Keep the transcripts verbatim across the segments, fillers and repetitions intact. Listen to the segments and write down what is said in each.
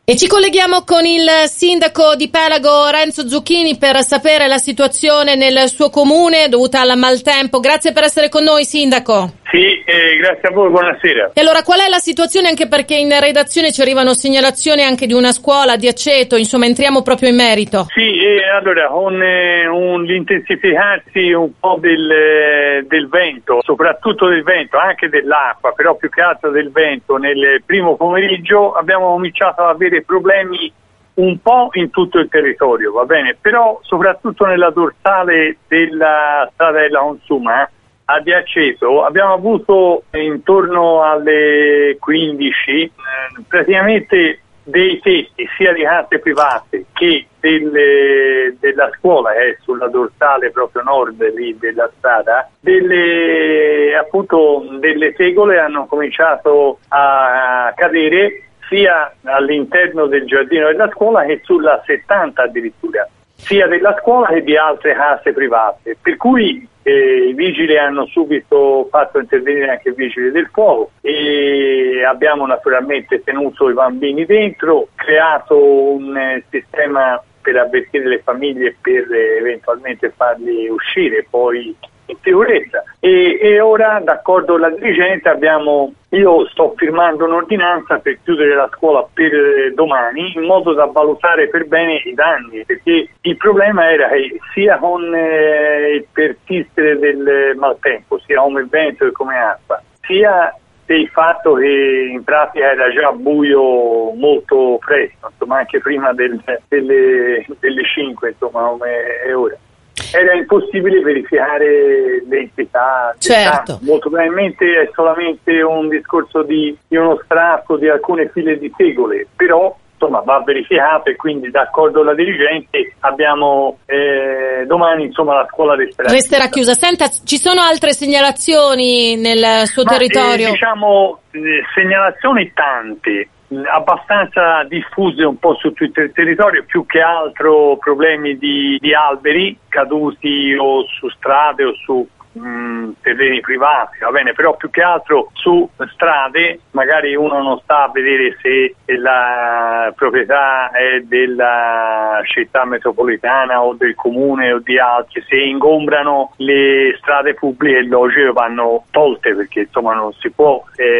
E ci colleghiamo con il sindaco di Pelago, Renzo Zucchini, per sapere la situazione nel suo comune dovuta al maltempo. Grazie per essere con noi, sindaco. Sì, eh, grazie a voi, buonasera. E allora, qual è la situazione? Anche perché in redazione ci arrivano segnalazioni anche di una scuola di Aceto, insomma entriamo proprio in merito. Sì, eh, allora con eh, un, l'intensificarsi un po' del, eh, del vento, soprattutto del vento, anche dell'acqua, però più che altro del vento, nel primo pomeriggio abbiamo cominciato ad avere problemi un po' in tutto il territorio, va bene, però soprattutto nella dorsale della strada della Consuma, a di Aceto, abbiamo avuto intorno alle quindici eh, praticamente dei tetti sia di case private che delle, della scuola che è sulla dorsale proprio nord lì della strada, delle appunto delle tegole hanno cominciato a cadere sia all'interno del giardino della scuola che sulla settanta addirittura, sia della scuola che di altre case private, per cui eh, i vigili hanno subito fatto intervenire anche i vigili del fuoco e abbiamo naturalmente tenuto i bambini dentro, creato un eh, sistema per avvertire le famiglie per eh, eventualmente farli uscire poi in sicurezza e, e ora d'accordo con la dirigente abbiamo io sto firmando un'ordinanza per chiudere la scuola per eh, domani in modo da valutare per bene i danni, perché il problema era che sia con eh, il persistere del maltempo, sia come vento che come acqua, sia del fatto che in pratica era già buio molto presto, insomma anche prima del, delle, delle cinque, insomma come è ora. Era impossibile verificare l'entità, certo. Molto probabilmente è solamente un discorso di, di uno strappo di alcune file di tegole, però insomma va verificato e quindi d'accordo con la dirigente abbiamo eh, domani insomma la scuola resterà, resterà chiusa. Senta, ci sono altre segnalazioni nel suo Ma, territorio? Eh, diciamo eh, segnalazioni tante, abbastanza diffuse un po' su tutto il territorio, più che altro problemi di, di alberi caduti o su strade o su mh, terreni privati, va bene, però più che altro su strade, magari uno non sta a vedere se la proprietà è della città metropolitana o del comune o di altri, se ingombrano le strade pubbliche logiche vanno tolte perché insomma non si può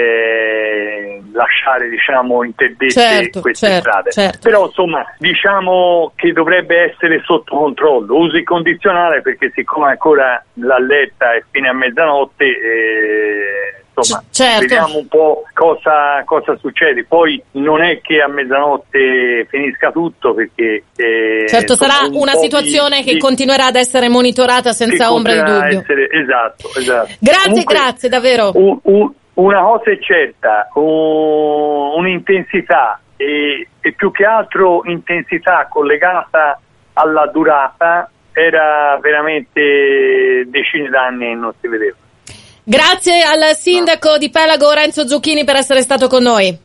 eh, lasciare diciamo interdette certo, queste certo, strade, certo. Però insomma diciamo che dovrebbe essere sotto controllo, uso il condizionale perché siccome ancora l'alletta è fino a mezzanotte eh, insomma certo. Vediamo un po' cosa, cosa succede, poi non è che a mezzanotte finisca tutto perché eh, certo insomma, sarà un una situazione di, che di, continuerà ad essere monitorata senza ombra di dubbio. Essere, esatto, esatto. Grazie, Comunque, grazie davvero. Un, un, una cosa è certa, un, un'intensità e, e più che altro intensità collegata alla durata era veramente decine d'anni e non si vedeva. Grazie al sindaco di Pelago Renzo Zucchini per essere stato con noi.